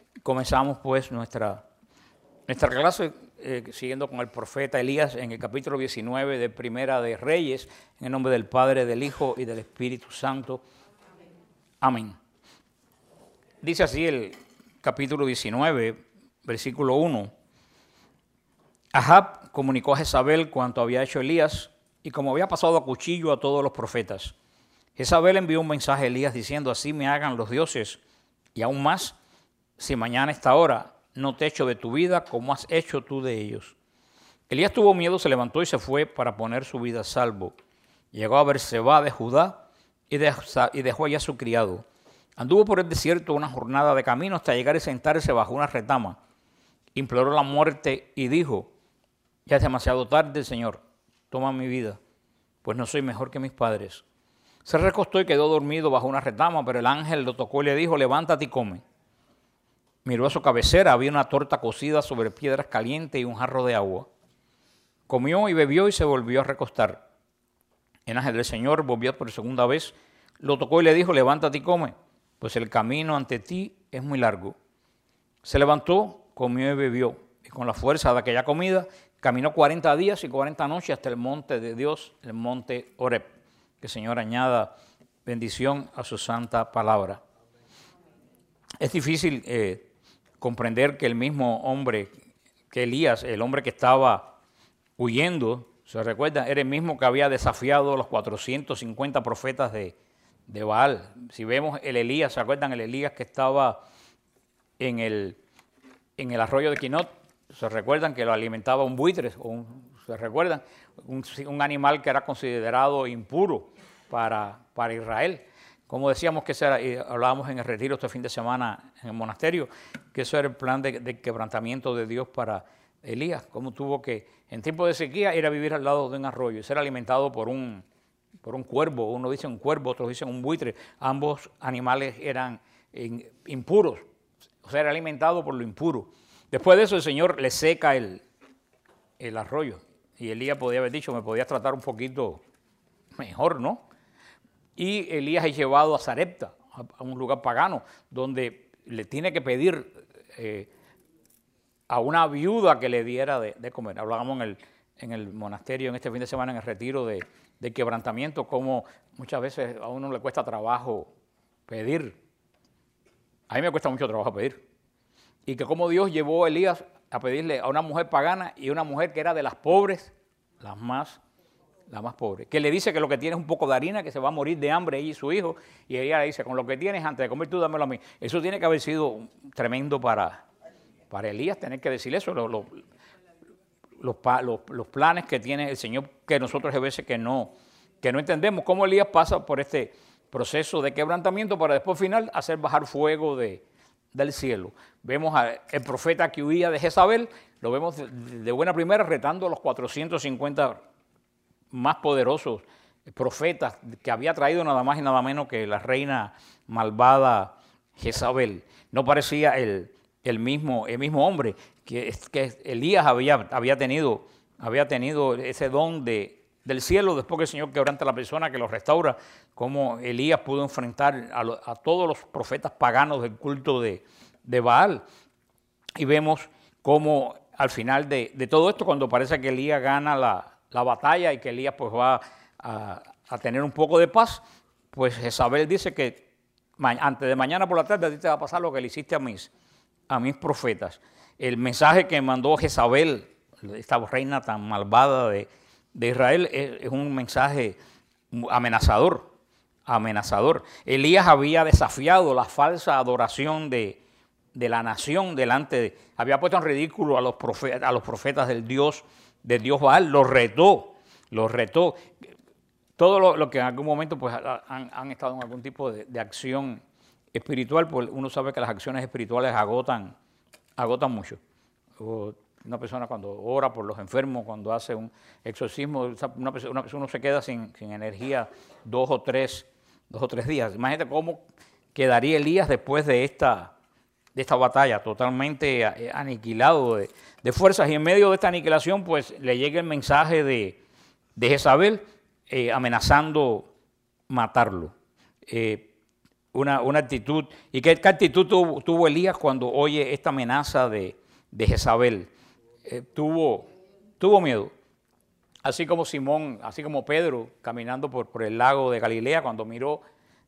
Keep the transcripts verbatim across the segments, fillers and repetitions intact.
comenzamos pues nuestra, nuestra clase eh, siguiendo con el profeta Elías en el capítulo diecinueve de Primera de Reyes, en el nombre del Padre, del Hijo y del Espíritu Santo. Amén. Dice así el capítulo diecinueve, versículo uno. Ahab comunicó a Jezabel cuanto había hecho Elías y como había pasado a cuchillo a todos los profetas. Jezabel envió un mensaje a Elías diciendo: así me hagan los dioses, y aún más, si mañana a esta hora no te echo de tu vida como has hecho tú de ellos. Elías tuvo miedo, se levantó y se fue para poner su vida a salvo. Llegó a Berseba de Judá y dejó allá a su criado. Anduvo por el desierto una jornada de camino hasta llegar y sentarse bajo una retama. Imploró la muerte y dijo: ya es demasiado tarde, Señor, toma mi vida, pues no soy mejor que mis padres. Se recostó y quedó dormido bajo una retama, pero el ángel lo tocó y le dijo: levántate y come. Miró a su cabecera, había una torta cocida sobre piedras calientes y un jarro de agua. Comió y bebió y se volvió a recostar. El ángel del Señor volvió por segunda vez, lo tocó y le dijo: levántate y come, pues el camino ante ti es muy largo. Se levantó, comió y bebió, y con la fuerza de aquella comida caminó cuarenta días y cuarenta noches hasta el monte de Dios, el monte Horeb. Que el Señor añada bendición a su santa palabra. Es difícil eh, comprender que el mismo hombre, que Elías, el hombre que estaba huyendo, ¿se recuerdan? Era el mismo que había desafiado a los cuatrocientos cincuenta profetas de, de Baal. Si vemos el Elías, ¿se acuerdan? El Elías que estaba en el, en el arroyo de Quinot. ¿Se recuerdan que lo alimentaba un buitre? O un, ¿Se recuerdan? Un, un animal que era considerado impuro para, para Israel. Como decíamos que eso era, y hablábamos en el retiro este fin de semana en el monasterio, que eso era el plan de, de quebrantamiento de Dios para Elías. Como tuvo que, en tiempo de sequía, ir a vivir al lado de un arroyo y ser alimentado por un, por un cuervo. Uno dice un cuervo, otros dicen un buitre. Ambos animales eran in, impuros, o sea, era alimentado por lo impuro. Después de eso el Señor le seca el, el arroyo y Elías podía haber dicho: me podías tratar un poquito mejor, ¿no? Y Elías es llevado a Sarepta, a un lugar pagano, donde le tiene que pedir eh, a una viuda que le diera de, de comer. Hablábamos en el, en el monasterio en este fin de semana, en el retiro de, de quebrantamiento, como muchas veces a uno le cuesta trabajo pedir. A mí me cuesta mucho trabajo pedir. Y que como Dios llevó a Elías a pedirle a una mujer pagana y una mujer que era de las pobres, las más, la más pobre, que le dice que lo que tiene es un poco de harina, que se va a morir de hambre ella y su hijo, y ella le dice: con lo que tienes, antes de comer tú, dámelo a mí. Eso tiene que haber sido tremendo para, para Elías, tener que decir eso, los, los, los, los, los planes que tiene el Señor, que nosotros a veces que no, que no entendemos, cómo Elías pasa por este proceso de quebrantamiento para después final hacer bajar fuego de del cielo. Vemos al profeta que huía de Jezabel, lo vemos de, de buena primera retando a los cuatrocientos cincuenta más poderosos profetas que había traído nada más y nada menos que la reina malvada Jezabel. No parecía el, el, mismo, el mismo hombre que, que Elías había, había, tenido, había tenido ese don de, del cielo después que el Señor quebranta a la persona, que lo restaura, como Elías pudo enfrentar a, lo, a todos los profetas paganos del culto de, de Baal. Y vemos cómo al final de, de todo esto, cuando parece que Elías gana la, la batalla y que Elías pues va a, a tener un poco de paz, pues Jezabel dice que antes de mañana por la tarde a ti te va a pasar lo que le hiciste a mis, a mis profetas. El mensaje que mandó Jezabel, esta reina tan malvada de, de Israel, es, es un mensaje amenazador. amenazador. Elías había desafiado la falsa adoración de, de la nación delante de, había puesto en ridículo a los profetas, a los profetas del Dios, del Dios Baal, los retó, los retó. Todo lo, lo que en algún momento pues, han, han estado en algún tipo de, de acción espiritual, pues uno sabe que las acciones espirituales agotan, agotan mucho. Una persona cuando ora por los enfermos, cuando hace un exorcismo, una persona, una persona uno se queda sin, sin energía dos o tres Dos o tres días. Imagínate cómo quedaría Elías después de esta, de esta batalla, totalmente aniquilado de, de fuerzas. Y en medio de esta aniquilación, pues le llega el mensaje de, de Jezabel eh, amenazando matarlo. Eh, una, una actitud. ¿Y qué, qué actitud tuvo, tuvo Elías cuando oye esta amenaza de, de Jezabel? Eh, tuvo, tuvo miedo. Así como Simón, así como Pedro, caminando por, por el lago de Galilea, cuando miró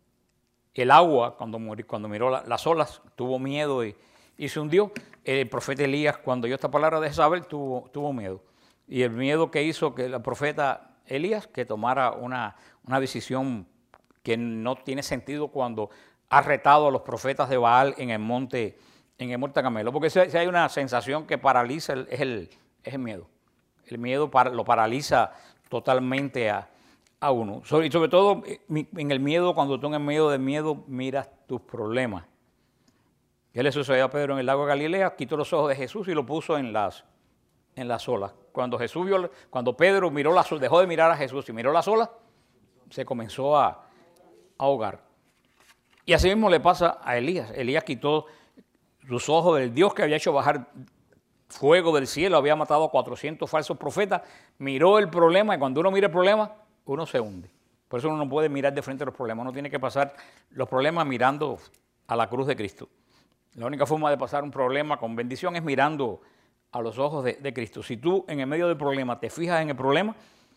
el agua, cuando, cuando miró la, las olas, tuvo miedo y, y se hundió. El profeta Elías, cuando oyó esta palabra de Jezabel, tuvo, tuvo miedo. Y el miedo que hizo que el profeta Elías que tomara una, una decisión que no tiene sentido cuando ha retado a los profetas de Baal en el monte, en el monte Carmelo. Porque si hay una sensación que paraliza, es el, es el miedo. El miedo para, lo paraliza totalmente a, a uno. Sobre, y sobre todo en el miedo, cuando tú en el medio del miedo miras tus problemas. ¿Qué le sucedió a Pedro en el lago de Galilea? Quitó los ojos de Jesús y lo puso en las, en las olas. Cuando Jesús vio, cuando Pedro miró las olas, dejó de mirar a Jesús y miró las olas, se comenzó a, a ahogar. Y así mismo le pasa a Elías. Elías quitó sus ojos del Dios que había hecho bajar fuego del cielo, había matado a cuatrocientos falsos profetas, miró el problema y cuando uno mira el problema, uno se hunde. Por eso uno no puede mirar de frente a los problemas, uno tiene que pasar los problemas mirando a la cruz de Cristo. La única forma de pasar un problema con bendición es mirando a los ojos de, de Cristo. Si tú en el medio del problema te fijas en el problema,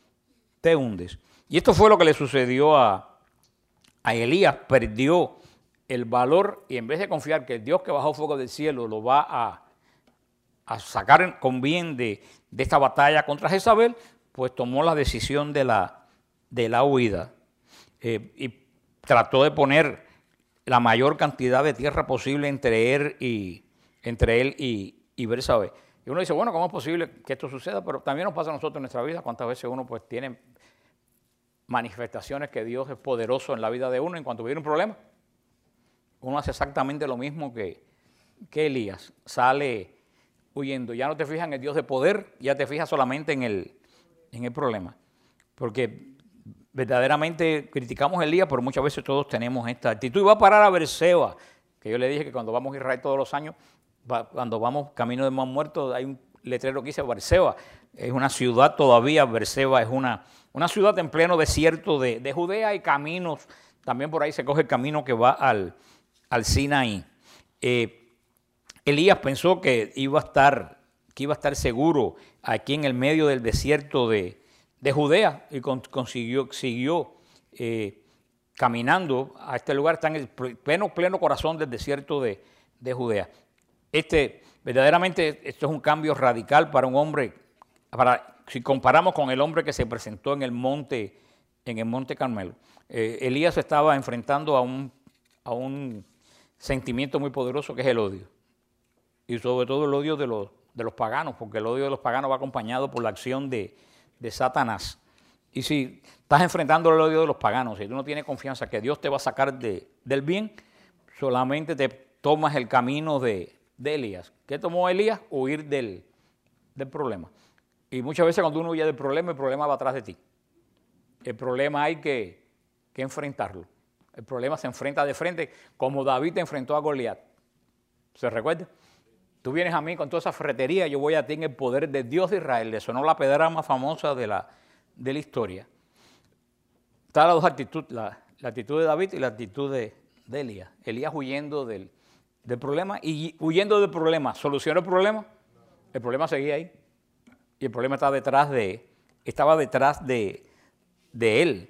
te hundes. Y esto fue lo que le sucedió a, a Elías, perdió el valor y en vez de confiar que el Dios que bajó fuego del cielo lo va a a sacar con bien de, de esta batalla contra Jezabel, pues tomó la decisión de la, de la huida eh, y trató de poner la mayor cantidad de tierra posible entre él y, entre él y, y Bersabé. Y uno dice, bueno, ¿cómo es posible que esto suceda? Pero también nos pasa a nosotros en nuestra vida, cuántas veces uno pues tiene manifestaciones que Dios es poderoso en la vida de uno, en cuanto viene un problema, uno hace exactamente lo mismo que, que Elías, sale huyendo. Ya no te fijas en el Dios de poder, ya te fijas solamente en el, en el problema. Porque verdaderamente criticamos a Elías, pero muchas veces todos tenemos esta actitud. Y va a parar a Berseba, que yo le dije que cuando vamos a Israel todos los años, va, cuando vamos camino de Mar Muerto, hay un letrero que dice Berseba. Es una ciudad todavía, Berseba es una, una ciudad en pleno desierto de, de Judea y caminos. También por ahí se coge el camino que va al, al Sinaí. Eh, Elías pensó que iba a estar, que iba a estar seguro aquí en el medio del desierto de, de Judea y con, consiguió, siguió eh, caminando a este lugar, está en el pleno, pleno corazón del desierto de, de Judea. Este, verdaderamente esto es un cambio radical para un hombre, para, si comparamos con el hombre que se presentó en el monte, en el monte Carmelo. Eh, Elías estaba enfrentando a un, a un sentimiento muy poderoso que es el odio. Y sobre todo el odio de los, de los paganos, porque el odio de los paganos va acompañado por la acción de, de Satanás. Y si estás enfrentando el odio de los paganos, si tú no tienes confianza que Dios te va a sacar de, del bien, solamente te tomas el camino de, de Elías. ¿Qué tomó Elías? Huir del, del problema. Y muchas veces cuando uno huye del problema, el problema va atrás de ti. El problema hay que, que enfrentarlo. El problema se enfrenta de frente, como David enfrentó a Goliat. ¿Se recuerda? Tú vienes a mí con toda esa ferretería, yo voy a ti en el poder de Dios de Israel. Le sonó la pedra más famosa de la, de la historia. Está las dos actitudes, la, la actitud de David y la actitud de, de Elías. Elías huyendo del, del problema y huyendo del problema. ¿Solucionó el problema? El problema seguía ahí. Y el problema estaba detrás de, estaba detrás de, de él.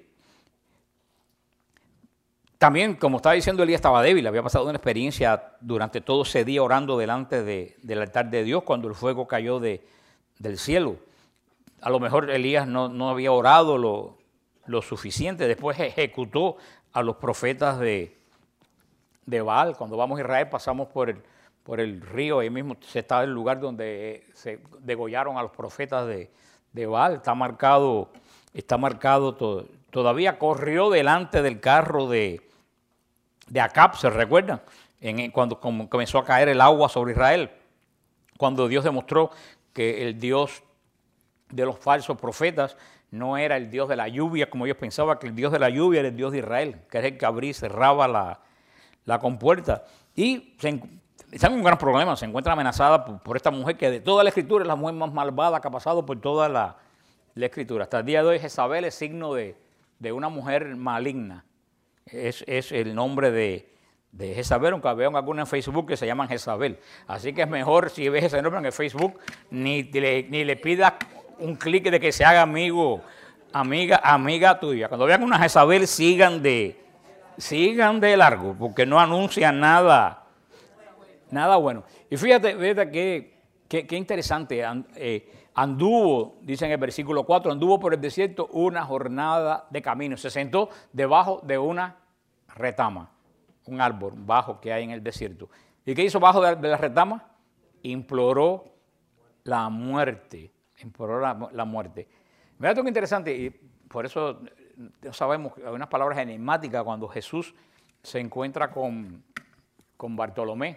También, como estaba diciendo, Elías estaba débil, había pasado una experiencia durante todo ese día orando delante de, del altar de Dios cuando el fuego cayó de, del cielo. A lo mejor Elías no, no había orado lo, lo suficiente, después ejecutó a los profetas de, de Baal. Cuando vamos a Israel pasamos por el, por el río, ahí mismo se está el lugar donde se degollaron a los profetas de, de Baal, está marcado, está marcado todo. Todavía corrió delante del carro de, de Acab, ¿se recuerdan? En, cuando comenzó a caer el agua sobre Israel, cuando Dios demostró que el Dios de los falsos profetas no era el Dios de la lluvia, como ellos pensaban, que el Dios de la lluvia era el Dios de Israel, que es el que abría y cerraba la, la compuerta. Y se, está en un gran problema, se encuentra amenazada por, por esta mujer que de toda la Escritura es la mujer más malvada que ha pasado por toda la, la Escritura. Hasta el día de hoy Jezabel es signo de... de una mujer maligna, es, es el nombre de, de Jezabel, aunque veo algunos en Facebook que se llaman Jezabel. Así que es mejor, si ves ese nombre en el Facebook, ni le, ni le pidas un clic de que se haga amigo, amiga, amiga tuya. Cuando vean una Jezabel, sigan de, sigan de largo, porque no anuncian nada, nada bueno. Y fíjate, fíjate que, que, que interesante, eh, anduvo, dice en el versículo cuatro, anduvo por el desierto una jornada de camino. Se sentó debajo de una retama, un árbol bajo que hay en el desierto. ¿Y qué hizo bajo de, de la retama? Imploró la muerte. Imploró la, la muerte. Mira esto que interesante, y por eso sabemos que hay unas palabras enigmáticas cuando Jesús se encuentra con, con Bartolomé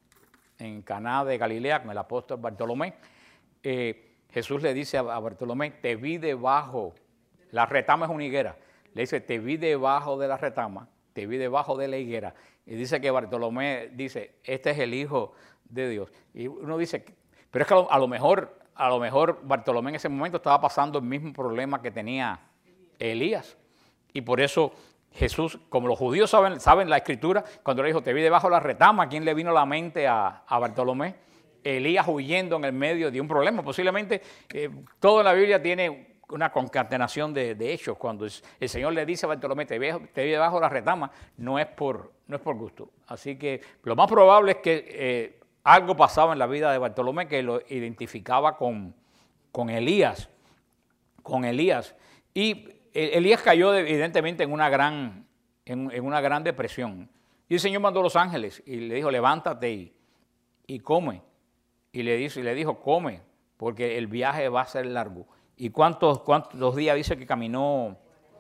en Caná de Galilea, con el apóstol Bartolomé. Eh, Jesús le dice a Bartolomé, te vi debajo, la retama es una higuera, le dice, te vi debajo de la retama, te vi debajo de la higuera, y dice que Bartolomé dice, este es el Hijo de Dios. Y uno dice, pero es que a lo, a lo mejor, a lo mejor Bartolomé en ese momento estaba pasando el mismo problema que tenía Elías, y por eso Jesús, como los judíos saben, saben la escritura, cuando le dijo, te vi debajo de la retama, ¿quién le vino a la mente a, a Bartolomé? Elías huyendo en el medio de un problema. Posiblemente eh, todo en la Biblia tiene una concatenación de, de hechos. Cuando el, el Señor le dice a Bartolomé, te vi, te vi debajo de la retama, no es, por, no es por gusto. Así que lo más probable es que eh, algo pasaba en la vida de Bartolomé que lo identificaba con, con Elías. Con Elías. Y Elías cayó evidentemente en una gran, en, en una gran depresión. Y el Señor mandó a los ángeles y le dijo, levántate y, y come. Y le, dice, y le dijo, come, porque el viaje va a ser largo. ¿Y cuántos, cuántos días dice que caminó?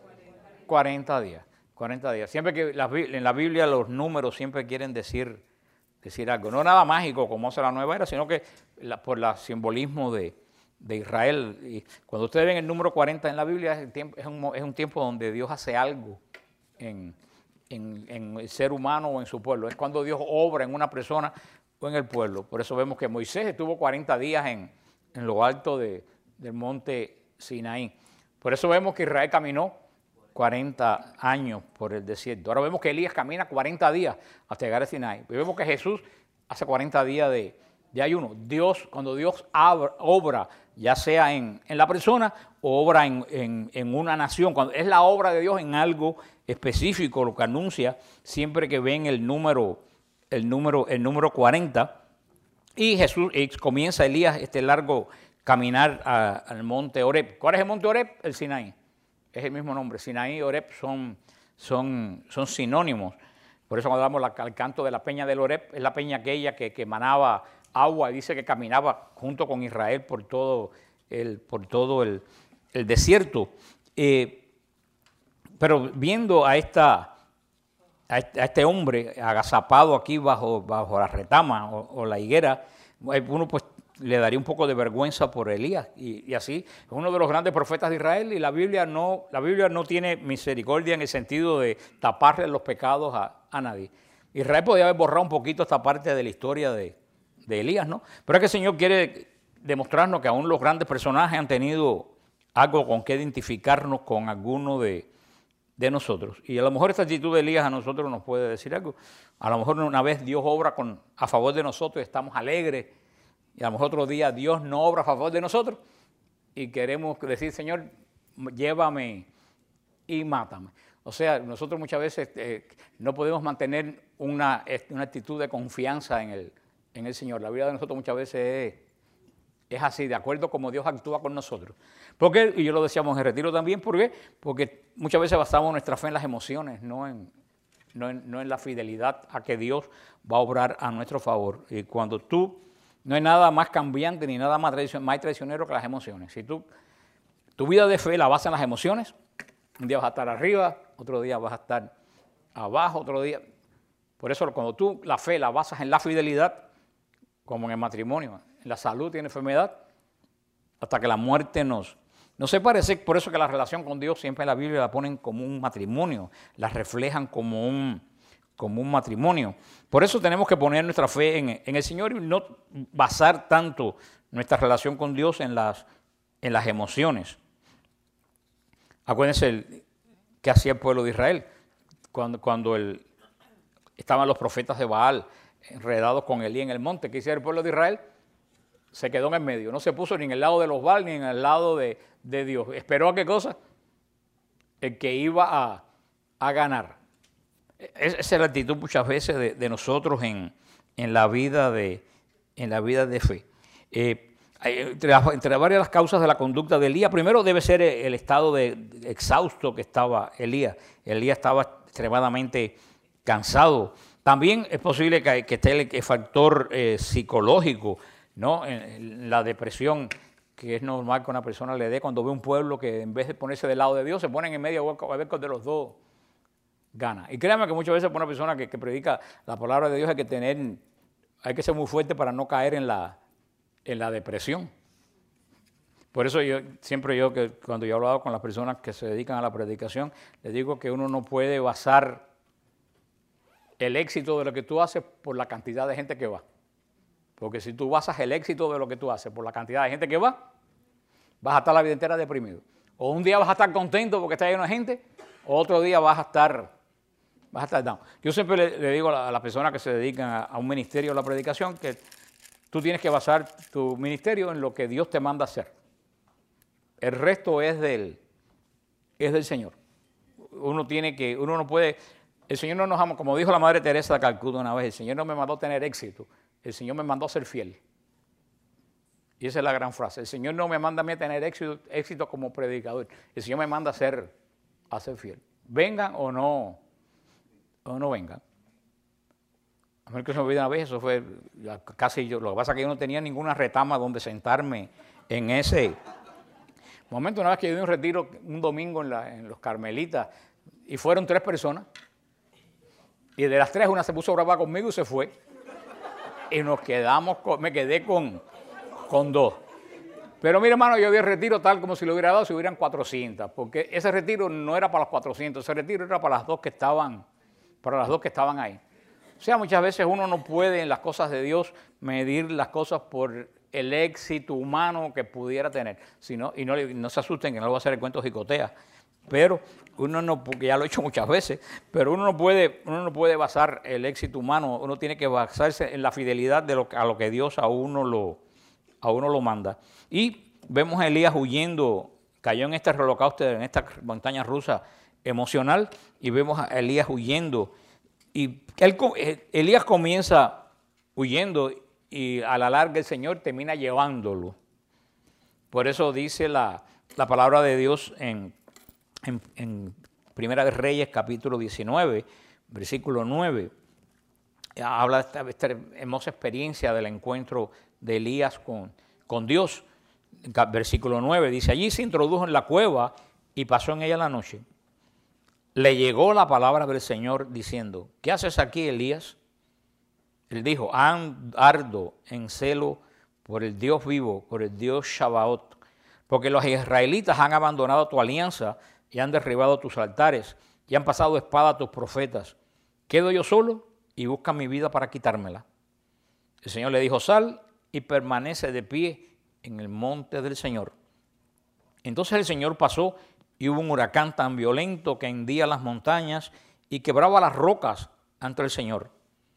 cuarenta días. cuarenta días. Siempre que la, en la Biblia los números siempre quieren decir, decir algo. No nada mágico como hace la nueva era, sino que la, por el simbolismo de, de Israel. Y cuando ustedes ven el número cuarenta en la Biblia, es, el tiempo, es, un, es un tiempo donde Dios hace algo en, en, en el ser humano o en su pueblo. Es cuando Dios obra en una persona o en el pueblo. Por eso vemos que Moisés estuvo cuarenta días en, en lo alto de, del monte Sinaí. Por eso vemos que Israel caminó cuarenta años por el desierto. Ahora vemos que Elías camina cuarenta días hasta llegar a Sinaí. Y vemos que Jesús hace cuarenta días de, de ayuno. Dios, cuando Dios abra, obra, ya sea en, en la persona o obra en, en, en una nación, cuando es la obra de Dios en algo específico, lo que anuncia siempre que ven el número El número, el número cuarenta, y Jesús y comienza Elías este largo caminar a, al monte Horeb. ¿Cuál es el monte Horeb? El Sinaí. Es el mismo nombre. Sinaí y Horeb son, son, son sinónimos. Por eso cuando hablamos la, al canto de la peña del Horeb, es la peña aquella que, que emanaba agua y dice que caminaba junto con Israel por todo el, por todo el, el desierto. Eh, pero viendo a esta... a este hombre agazapado aquí bajo, bajo la retama o, o la higuera, uno pues le daría un poco de vergüenza por Elías. Y, y así, es uno de los grandes profetas de Israel y la Biblia no, la Biblia no tiene misericordia en el sentido de taparle los pecados a, a nadie. Israel podía haber borrado un poquito esta parte de la historia de, de Elías, ¿no? Pero es que el Señor quiere demostrarnos que aún los grandes personajes han tenido algo con que identificarnos con alguno de de nosotros. Y a lo mejor esta actitud de Elías a nosotros nos puede decir algo. A lo mejor una vez Dios obra con, a favor de nosotros y estamos alegres, y a lo mejor otro día Dios no obra a favor de nosotros y queremos decir, Señor, llévame y mátame. O sea, nosotros muchas veces eh, no podemos mantener una, una actitud de confianza en el, en el Señor. La vida de nosotros muchas veces es, es así, de acuerdo como Dios actúa con nosotros. Porque, y yo lo decíamos en el retiro también, ¿por qué? Porque muchas veces basamos nuestra fe en las emociones, no en, no, en, no en la fidelidad a que Dios va a obrar a nuestro favor. Y cuando tú, no hay nada más cambiante ni nada más, traicion, más traicionero que las emociones. Si tú, tu vida de fe la basas en las emociones, un día vas a estar arriba, otro día vas a estar abajo, otro día. Por eso cuando tú la fe la basas en la fidelidad, como en el matrimonio, en la salud y en la enfermedad, hasta que la muerte nos, nos separe. Por eso que la relación con Dios siempre en la Biblia la ponen como un matrimonio, la reflejan como un, como un matrimonio. Por eso tenemos que poner nuestra fe en, en el Señor y no basar tanto nuestra relación con Dios en las, en las emociones. Acuérdense el, qué hacía el pueblo de Israel cuando, cuando el, estaban los profetas de Baal enredados con Elías en el monte. ¿Qué hicieron el pueblo de Israel? Se quedó en el medio, no se puso ni en el lado de los Baal ni en el lado de, de Dios. ¿Esperó a qué cosa? El que iba a, a ganar. Esa es la actitud muchas veces de, de nosotros en, en, la vida de, en la vida de fe. Eh, entre, entre varias las causas de la conducta de Elías, primero debe ser el, el estado de, de exhausto que estaba Elías. Elías estaba extremadamente cansado. También es posible que, que esté el, el factor eh, psicológico, ¿no? En, en la depresión, que es normal que una persona le dé cuando ve un pueblo que en vez de ponerse del lado de Dios, se ponen en medio a ver cuál de los dos gana. Y créanme que muchas veces para una persona que, que predica la palabra de Dios hay que tener, hay que ser muy fuerte para no caer en la, en la depresión. Por eso yo siempre yo, que cuando yo he hablado con las personas que se dedican a la predicación, les digo que uno no puede basar el éxito de lo que tú haces por la cantidad de gente que va. Porque si tú basas el éxito de lo que tú haces por la cantidad de gente que va, vas a estar la vida entera deprimido. O un día vas a estar contento porque está lleno de gente, o otro día vas a estar, vas a estar down. Yo siempre le, le digo a las personas que se dedican a, a un ministerio de la predicación que tú tienes que basar tu ministerio en lo que Dios te manda hacer. El resto es del, es del Señor. Uno tiene que, uno no puede, el Señor no nos ama, como dijo la Madre Teresa de Calcuta una vez, el Señor no me mandó a tener éxito, el Señor me mandó a ser fiel. Y esa es la gran frase. El Señor no me manda a mí a tener éxito, éxito como predicador. El Señor me manda a ser, a ser fiel. Vengan o no, o no vengan. A mí que se me olvida una vez, eso fue casi yo. Lo que pasa es que yo no tenía ninguna retama donde sentarme en ese momento. Una vez que yo di un retiro un domingo en, la, en los Carmelitas y fueron tres personas. Y de las tres una se puso brava conmigo y se fue. Y nos quedamos, con, me quedé con, con dos. Pero mira, hermano, yo vi el retiro tal como si lo hubiera dado si hubieran cuatrocientas, porque ese retiro no era para los cuatrocientos, ese retiro era para las dos que estaban, para las dos que estaban ahí. O sea, muchas veces uno no puede en las cosas de Dios medir las cosas por el éxito humano que pudiera tener. Sino, y no, no se asusten que no lo voy a hacer el cuento jicotea. Pero uno no, porque ya lo he hecho muchas veces, pero uno no puede, uno no puede basar el éxito humano, uno tiene que basarse en la fidelidad de lo, a lo que Dios a uno lo, a uno lo manda. Y vemos a Elías huyendo, cayó en este holocausto, en esta montaña rusa emocional, y vemos a Elías huyendo. Y él, Elías comienza huyendo y a la larga el Señor termina llevándolo. Por eso dice la, la palabra de Dios en En, en Primera de Reyes, capítulo diecinueve, versículo nueve, habla de esta, esta hermosa experiencia del encuentro de Elías con, con Dios. Versículo nueve dice, allí se introdujo en la cueva y pasó en ella la noche. Le llegó la palabra del Señor diciendo, ¿qué haces aquí, Elías? Él dijo, ardo en celo por el Dios vivo, por el Dios Shabaot, porque los israelitas han abandonado tu alianza y han derribado tus altares, y han pasado espada a tus profetas. Quedo yo solo y busca mi vida para quitármela. El Señor le dijo, sal y permanece de pie en el monte del Señor. Entonces el Señor pasó y hubo un huracán tan violento que hendía las montañas y quebraba las rocas ante el Señor.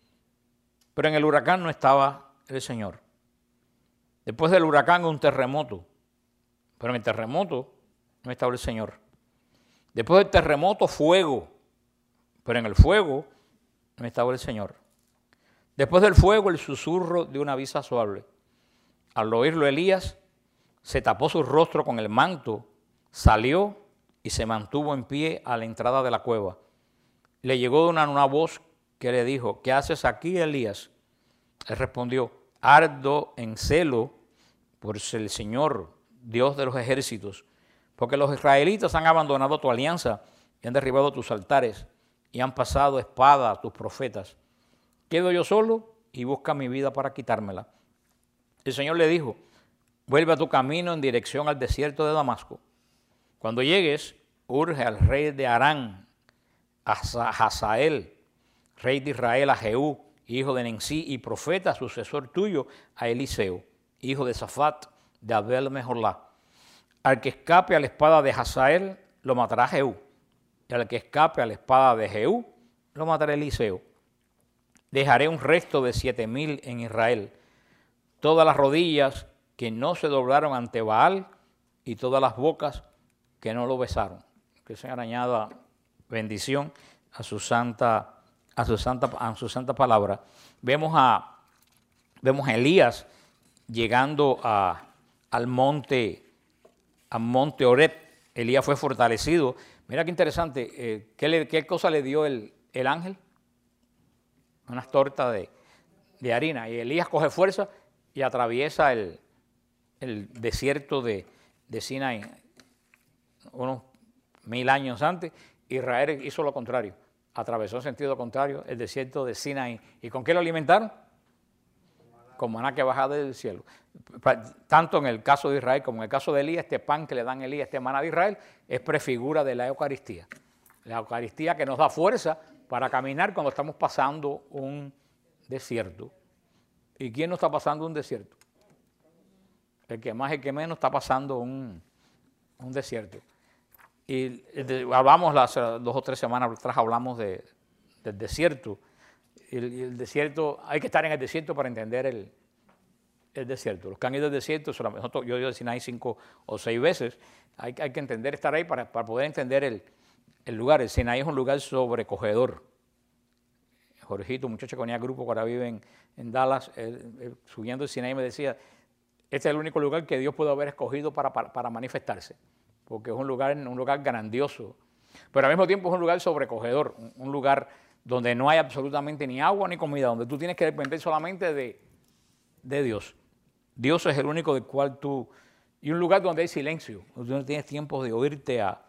Pero en el huracán no estaba el Señor. Después del huracán un terremoto, pero en el terremoto no estaba el Señor. Después del terremoto, fuego, pero en el fuego no estaba el Señor. Después del fuego, el susurro de una brisa suave. Al oírlo Elías, se tapó su rostro con el manto, salió y se mantuvo en pie a la entrada de la cueva. Le llegó una, una voz que le dijo, ¿qué haces aquí, Elías? Él respondió, ardo en celo por el Señor, Dios de los ejércitos, porque los israelitas han abandonado tu alianza y han derribado tus altares y han pasado espada a tus profetas. Quedo yo solo y busca mi vida para quitármela. El Señor le dijo, vuelve a tu camino en dirección al desierto de Damasco. Cuando llegues, urge al rey de Aram, a Hazael, rey de Israel, a Jehú, hijo de Nensi, y profeta, sucesor tuyo, a Eliseo, hijo de Safat, de Abel Mejolá. Al que escape a la espada de Hazael, lo matará Jehú, y al que escape a la espada de Jehú, lo matará Eliseo. dejaré un resto de siete mil en Israel, todas las rodillas que no se doblaron ante Baal y todas las bocas que no lo besaron. Que el Señor añada bendición a su santa, a su santa, a su santa palabra. Vemos a, vemos a Elías llegando a, al monte, al monte Horeb. Elías fue fortalecido. Mira qué interesante, eh, ¿qué, le, ¿qué cosa le dio el, el ángel? Unas tortas de, de harina. Y Elías coge fuerza y atraviesa el, el desierto de, de Sinaí. Unos mil años antes, Israel hizo lo contrario. Atravesó en sentido contrario el desierto de Sinaí. ¿Y con qué lo alimentaron? Con maná que bajaba del cielo. Tanto en el caso de Israel como en el caso de Elías, este pan que le dan a Elías, este maná de Israel, es prefigura de la Eucaristía. La Eucaristía que nos da fuerza para caminar cuando estamos pasando un desierto. ¿Y quién no está pasando un desierto? El que más, el que menos está pasando un, un desierto. Y de, hablamos las dos o tres semanas atrás, hablamos de, del desierto. El, el desierto, hay que estar en el desierto para entender el, el desierto. Los que han ido al desierto, nosotros, yo he ido al Sinaí cinco o seis veces, hay, hay que entender estar ahí para, para poder entender el, el lugar. El Sinaí es un lugar sobrecogedor. Jorgito, un muchacho que venía al grupo que ahora vive en, en Dallas, él, él, subiendo el Sinaí me decía, este es el único lugar que Dios puede haber escogido para, para, para manifestarse, porque es un lugar, un lugar grandioso, pero al mismo tiempo es un lugar sobrecogedor, un, un lugar donde no hay absolutamente ni agua ni comida, donde tú tienes que depender solamente de, de Dios. Dios es el único del cual tú... Y un lugar donde hay silencio, donde tú no tienes tiempo de oírte a,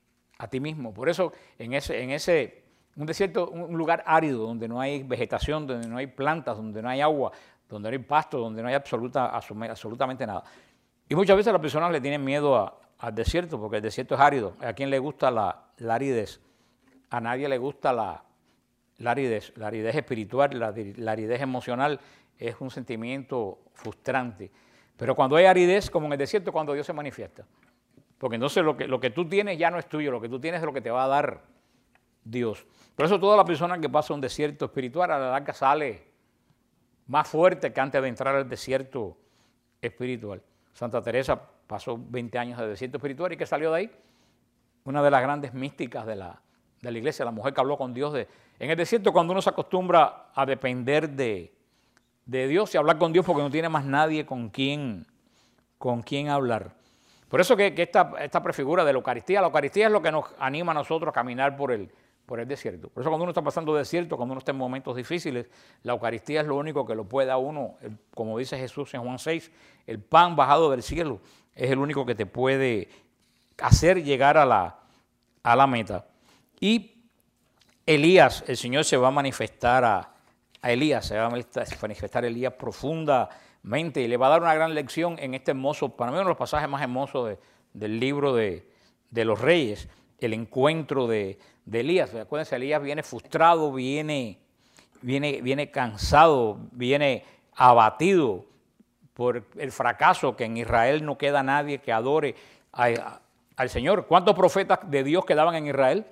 a ti mismo. Por eso en ese, en ese un desierto, un lugar árido, donde no hay vegetación, donde no hay plantas, donde no hay agua, donde no hay pasto, donde no hay absoluta, absolutamente nada. Y muchas veces las personas le tienen miedo a, al desierto, porque el desierto es árido. ¿A quién le gusta la, la aridez? A nadie le gusta la, la aridez. La aridez espiritual, la, la aridez emocional es un sentimiento frustrante. Pero cuando hay aridez, como en el desierto, cuando Dios se manifiesta. Porque entonces lo que, lo que tú tienes ya no es tuyo, lo que tú tienes es lo que te va a dar Dios. Por eso toda la persona que pasa un desierto espiritual a la larga sale más fuerte que antes de entrar al desierto espiritual. Santa Teresa pasó veinte años de desierto espiritual y ¿qué salió de ahí? Una de las grandes místicas de la, de la iglesia, la mujer que habló con Dios. De, en el desierto cuando uno se acostumbra a depender de, de Dios y hablar con Dios porque no tiene más nadie con quien, con quien hablar. Por eso que, que esta, esta prefigura de la Eucaristía, la Eucaristía es lo que nos anima a nosotros a caminar por el, por el desierto. Por eso cuando uno está pasando desierto, cuando uno está en momentos difíciles, la Eucaristía es lo único que lo puede a uno, el, como dice Jesús en Juan seis, el pan bajado del cielo es el único que te puede hacer llegar a la, a la meta. Y Elías, el Señor se va a manifestar a, a Elías, se va a manifestar a Elías profundamente y le va a dar una gran lección en este hermoso, para mí uno de los pasajes más hermosos de, del libro de, de los Reyes, el encuentro de, de Elías. Acuérdense, Elías viene frustrado, viene, viene, viene cansado, viene abatido por el fracaso, que en Israel no queda nadie que adore a, a, al Señor. ¿Cuántos profetas de Dios quedaban en Israel?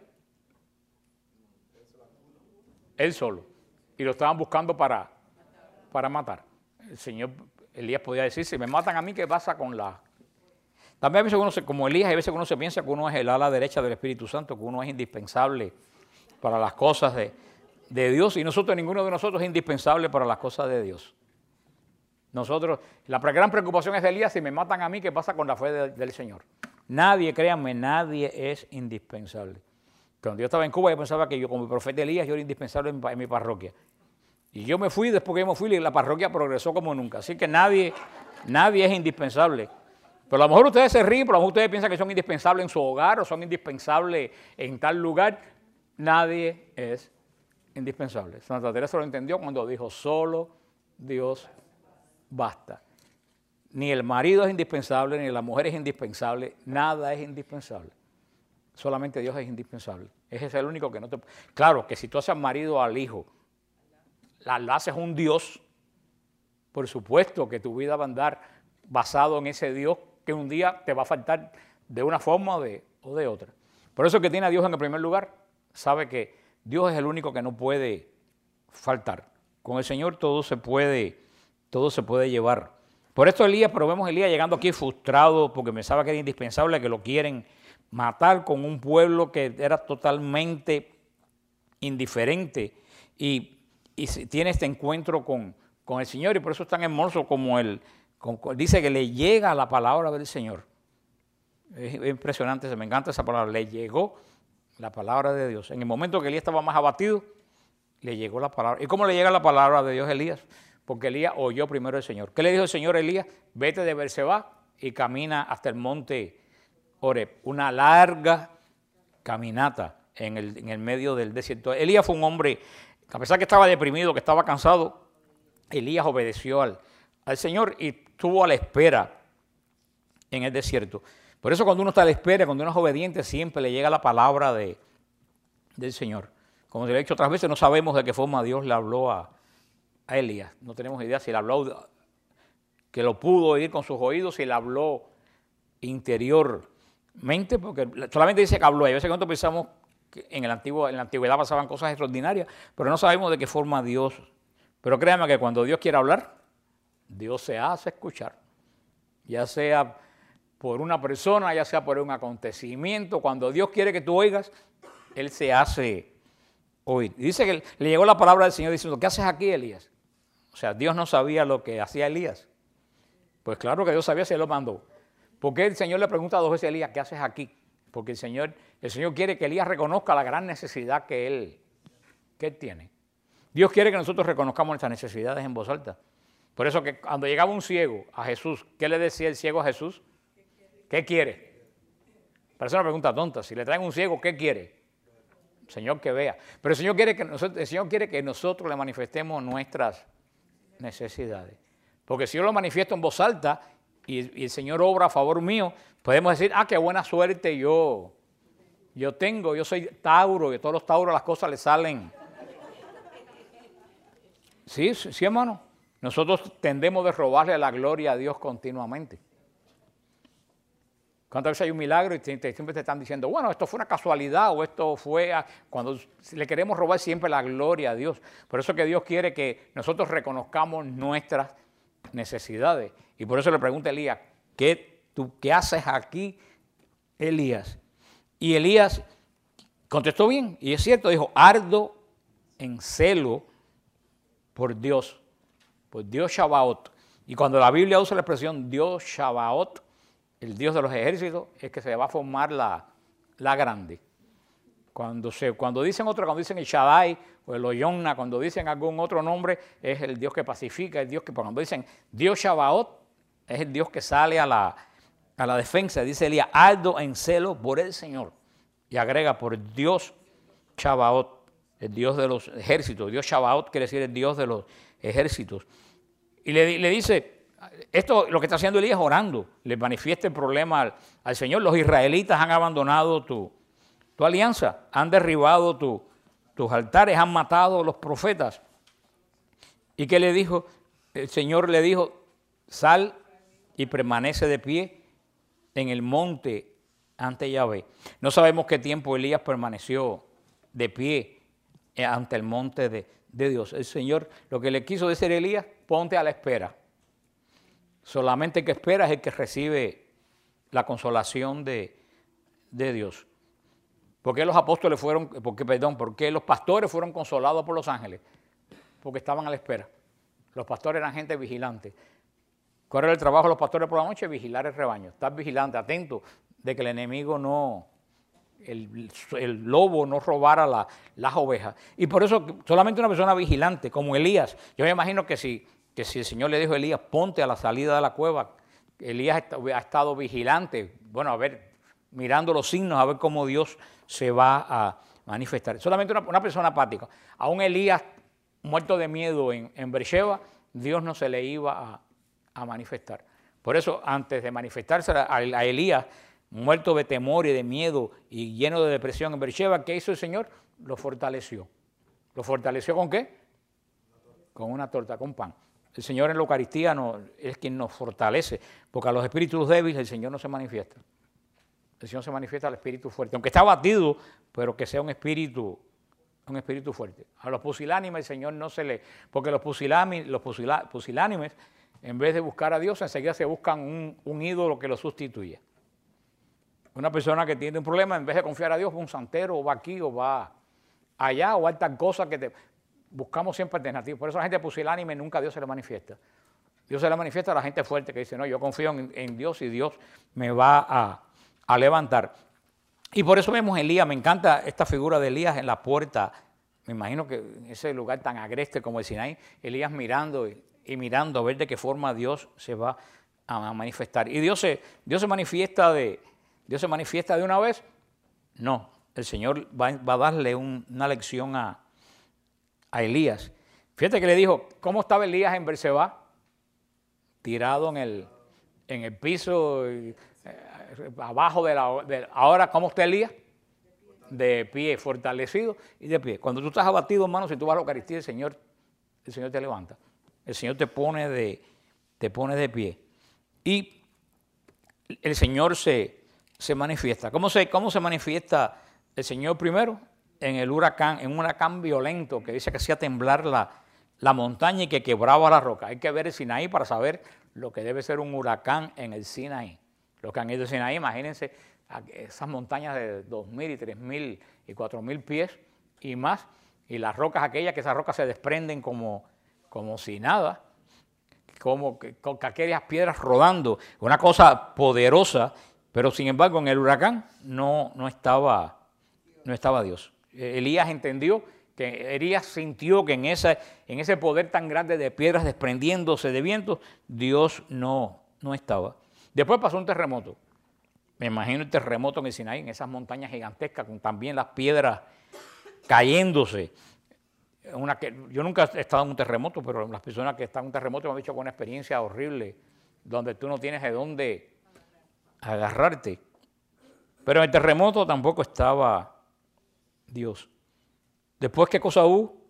Él solo. Y lo estaban buscando para, para matar. El Señor, Elías podía decir, si me matan a mí, ¿qué pasa con la...? También a veces uno se, como Elías, a veces uno se piensa que uno es el ala derecha del Espíritu Santo, que uno es indispensable para las cosas de, de Dios, y nosotros, ninguno de nosotros es indispensable para las cosas de Dios. Nosotros, la gran preocupación es de Elías, si me matan a mí, ¿qué pasa con la fe de, del Señor? Nadie, créanme, nadie es indispensable. Cuando yo estaba en Cuba, yo pensaba que yo, como profeta Elías, yo era indispensable en, en mi parroquia. Y yo me fui, después que yo me fui, la parroquia progresó como nunca. Así que nadie, nadie es indispensable. Pero a lo mejor ustedes se ríen, pero a lo mejor ustedes piensan que son indispensables en su hogar o son indispensables en tal lugar. Nadie es indispensable. Santa Teresa lo entendió cuando dijo, solo Dios basta. Ni el marido es indispensable, ni la mujer es indispensable, nada es indispensable. Solamente Dios es indispensable. Ese es el único que no te... Claro, que si tú haces marido al hijo, la, la haces un Dios, por supuesto que tu vida va a andar basado en ese Dios que un día te va a faltar de una forma o de, o de otra. Por eso que tiene a Dios en el primer lugar, sabe que Dios es el único que no puede faltar. Con el Señor todo se puede, todo se puede llevar. Por esto Elías, pero vemos a Elías llegando aquí frustrado porque pensaba que era indispensable, que lo quieren matar con un pueblo que era totalmente indiferente y, y tiene este encuentro con, con el Señor, y por eso es tan hermoso como él dice que le llega la palabra del Señor. Es impresionante, se me encanta esa palabra, le llegó la palabra de Dios. En el momento que Elías estaba más abatido, le llegó la palabra. ¿Y cómo le llega la palabra de Dios a Elías? Porque Elías oyó primero al Señor. ¿Qué le dijo el Señor a Elías? Vete de Berseba y camina hasta el monte Horeb. Una larga caminata en el, en el medio del desierto. Elías fue un hombre, a pesar que estaba deprimido, que estaba cansado, Elías obedeció al, al Señor y estuvo a la espera en el desierto. Por eso cuando uno está a la espera, cuando uno es obediente, siempre le llega la palabra de, del Señor. Como se lo he dicho otras veces, no sabemos de qué forma Dios le habló a, a Elías. No tenemos idea si le habló, que lo pudo oír con sus oídos, si le habló interiormente, porque solamente dice que habló. Y a veces nosotros pensamos que en, el antiguo, en la antigüedad pasaban cosas extraordinarias, pero no sabemos de qué forma Dios. Pero créanme que cuando Dios quiere hablar, Dios se hace escuchar. Ya sea por una persona, ya sea por un acontecimiento, cuando Dios quiere que tú oigas, Él se hace oír. Y dice que le llegó la palabra del Señor diciendo, ¿qué haces aquí, Elías? O sea, Dios no sabía lo que hacía Elías. Pues claro que Dios sabía, se lo mandó. Porque el Señor le pregunta dos veces a Elías, ¿qué haces aquí? Porque el Señor, el Señor quiere que Elías reconozca la gran necesidad que él, que él tiene. Dios quiere que nosotros reconozcamos nuestras necesidades en voz alta. Por eso que cuando llegaba un ciego a Jesús, ¿qué le decía el ciego a Jesús? ¿Qué quiere? Parece una pregunta tonta. Si le traen un ciego, ¿qué quiere? Señor, que vea. Pero el Señor quiere que nosotros, el Señor quiere que nosotros le manifestemos nuestras necesidades. Porque si yo lo manifiesto en voz alta y, y el Señor obra a favor mío, podemos decir, ah, qué buena suerte yo, yo tengo, yo soy Tauro, y a todos los Tauros las cosas le salen. Sí, sí, hermano. Nosotros tendemos de robarle la gloria a Dios continuamente. ¿Cuántas veces hay un milagro y te, te, siempre te están diciendo, bueno, esto fue una casualidad o esto fue, a... cuando le queremos robar siempre la gloria a Dios. Por eso que Dios quiere que nosotros reconozcamos nuestras necesidades. Y por eso le pregunta a Elías, ¿qué, tú, ¿qué haces aquí, Elías? Y Elías contestó bien, y es cierto, dijo, ardo en celo por Dios, por Dios Shabaot. Y cuando la Biblia usa la expresión Dios Shabaot, el Dios de los ejércitos, es que se va a formar la, la grande. Cuando, se, cuando dicen otro, cuando dicen el Shaddai o el Oyonna, cuando dicen algún otro nombre, es el Dios que pacifica, el Dios que, cuando dicen Dios Shabaot, es el Dios que sale a la, a la defensa. Dice Elías, ardo en celo por el Señor. Y agrega, por Dios Shabaot, el Dios de los ejércitos. Dios Shabaot quiere decir el Dios de los ejércitos. Y le, le dice, esto lo que está haciendo Elías orando, le manifiesta el problema al, al Señor. Los israelitas han abandonado tu, tu alianza, han derribado tu, tus altares, han matado a los profetas. ¿Y qué le dijo? El Señor le dijo, sal y permanece de pie en el monte ante Yahvé. No sabemos qué tiempo Elías permaneció de pie ante el monte de, de Dios. El Señor, lo que le quiso decir a Elías, ponte a la espera. Solamente el que espera es el que recibe la consolación de, de Dios. ¿Por qué los apóstoles fueron, porque, perdón, por qué los pastores fueron consolados por los ángeles? Porque estaban a la espera. Los pastores eran gente vigilante. ¿Cuál era el trabajo de los pastores por la noche? Vigilar el rebaño, estar vigilante, atento de que el enemigo no, el, el lobo no robara la, las ovejas. Y por eso solamente una persona vigilante, como Elías, yo me imagino que si, que si el Señor le dijo a Elías, ponte a la salida de la cueva, Elías ha estado vigilante, bueno, a ver, mirando los signos, a ver cómo Dios se va a manifestar. Solamente una, una persona apática. A un Elías muerto de miedo en, en Beersheba, Dios no se le iba a, a manifestar. Por eso, antes de manifestarse a, a Elías, muerto de temor y de miedo y lleno de depresión en Beersheba, ¿qué hizo el Señor? Lo fortaleció. ¿Lo fortaleció con qué? Con una torta, con pan. El Señor en la Eucaristía no, es quien nos fortalece, porque a los espíritus débiles el Señor no se manifiesta. El Señor se manifiesta al espíritu fuerte, aunque está abatido, pero que sea un espíritu Un espíritu fuerte. A los pusilánimes el Señor no se le... Porque los, pusilami, los pusila, pusilánimes, en vez de buscar a Dios, enseguida se buscan un, un ídolo que lo sustituya. Una persona que tiene un problema, en vez de confiar a Dios, va un santero, o va aquí, o va allá, o hay tal cosa que te... Buscamos siempre alternativas. Por eso a la gente pusilánime nunca a Dios se le manifiesta. Dios se le manifiesta a la gente fuerte que dice, no, yo confío en, en Dios y Dios me va a, a levantar. Y por eso vemos a Elías, me encanta esta figura de Elías en la puerta, me imagino que en ese lugar tan agreste como el Sinaí, Elías mirando y, y mirando a ver de qué forma Dios se va a manifestar. ¿Y Dios se, Dios se manifiesta de, Dios se manifiesta de una vez? No, el Señor va, va a darle un, una lección a, a Elías. Fíjate que le dijo, ¿cómo estaba Elías en Berseba? Tirado en el, en el piso, y, eh, abajo de la, de... Ahora, ¿cómo está Elías? De pie, fortalecido y de pie. Cuando tú estás abatido, hermano, si tú vas a la Eucaristía, el Señor, el Señor te levanta. El Señor te pone de, te pone de pie. Y el Señor se, se manifiesta. ¿Cómo se, ¿Cómo se manifiesta el Señor primero? En el huracán, en un huracán violento que dice que hacía temblar la, la montaña y que quebraba la roca. Hay que ver el Sinaí para saber lo que debe ser un huracán en el Sinaí. Los que han ido al Sinaí, imagínense esas montañas de dos mil y tres mil y cuatro mil pies y más, y las rocas aquellas, que esas rocas se desprenden como, como si nada, como que, con aquellas piedras rodando, una cosa poderosa, pero sin embargo en el huracán no, no, estaba, no estaba Dios. Elías entendió, que Elías sintió que en, esa, en ese poder tan grande de piedras desprendiéndose de vientos, Dios no, no estaba. Después pasó un terremoto. Me imagino el terremoto en el Sinaí, en esas montañas gigantescas, con también las piedras cayéndose. Una que, yo nunca he estado en un terremoto, pero las personas que están en un terremoto me han dicho que una experiencia horrible, donde tú no tienes de dónde agarrarte. Pero en el terremoto tampoco estaba Dios. Después, ¿qué cosa hubo?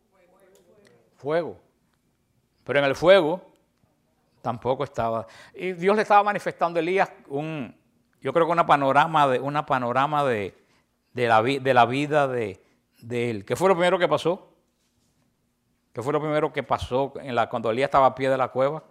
Fuego. Pero en el fuego tampoco estaba. Y Dios le estaba manifestando a Elías un... Yo creo que una panorama de, una panorama de, de, la, de la vida de, de él. ¿Qué fue lo primero que pasó? ¿Qué fue lo primero que pasó en la, cuando Elías estaba a pie de la cueva?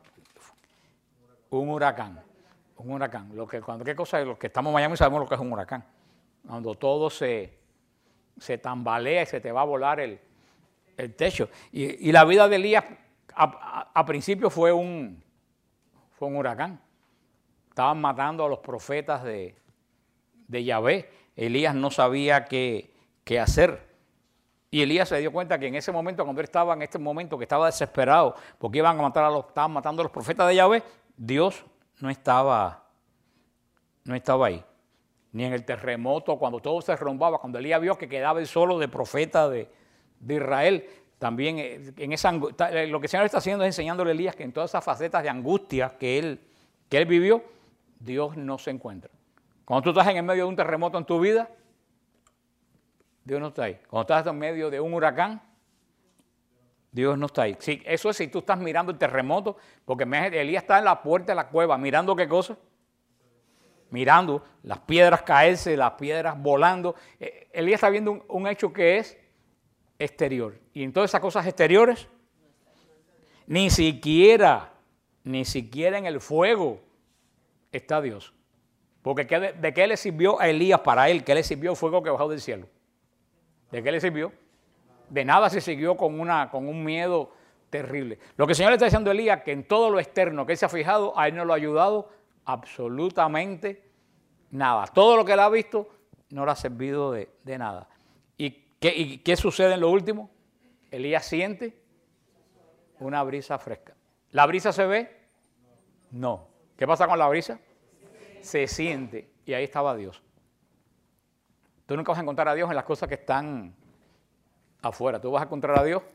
Un huracán. Un huracán. Lo que, cuando, ¿qué cosa? Los que estamos en Miami sabemos lo que es un huracán. Cuando todo se, se tambalea y se te va a volar el, el techo. Y, y la vida de Elías a, a, a principio fue un, fue un huracán. Estaban matando a los profetas de, de Yahvé. Elías no sabía qué, qué hacer. Y Elías se dio cuenta que en ese momento, cuando él estaba en este momento, que estaba desesperado, porque iban a matar a los, estaban matando a los profetas de Yahvé, Dios no estaba, no estaba ahí. Ni en el terremoto, cuando todo se derrumbaba, cuando Elías vio que quedaba él solo de profeta de, de Israel, también en esa, lo que el Señor está haciendo es enseñándole a Elías que en todas esas facetas de angustia que él, que él vivió, Dios no se encuentra. Cuando tú estás en el medio de un terremoto en tu vida, Dios no está ahí. Cuando estás en medio de un huracán, Dios no está ahí. Sí, eso es si tú estás mirando el terremoto, porque Elías está en la puerta de la cueva, mirando qué cosa. Mirando las piedras caerse, las piedras volando. Elías está viendo un, un hecho que es exterior. Y en todas esas cosas exteriores, ni siquiera, ni siquiera en el fuego está Dios. Porque ¿de, de qué le sirvió a Elías para él? ¿Qué le sirvió el fuego que bajó del cielo? ¿De qué le sirvió? De nada se siguió con, una, con un miedo terrible. Lo que el Señor le está diciendo a Elías, que en todo lo externo que él se ha fijado, a él no lo ha ayudado absolutamente nada. Todo lo que él ha visto no le ha servido de, de nada. ¿Y qué, ¿Y qué sucede en lo último? Elías siente una brisa fresca. ¿La brisa se ve? No. ¿Qué pasa con la brisa? Se siente. Y ahí estaba Dios. Tú nunca vas a encontrar a Dios en las cosas que están afuera. Tú vas a encontrar a Dios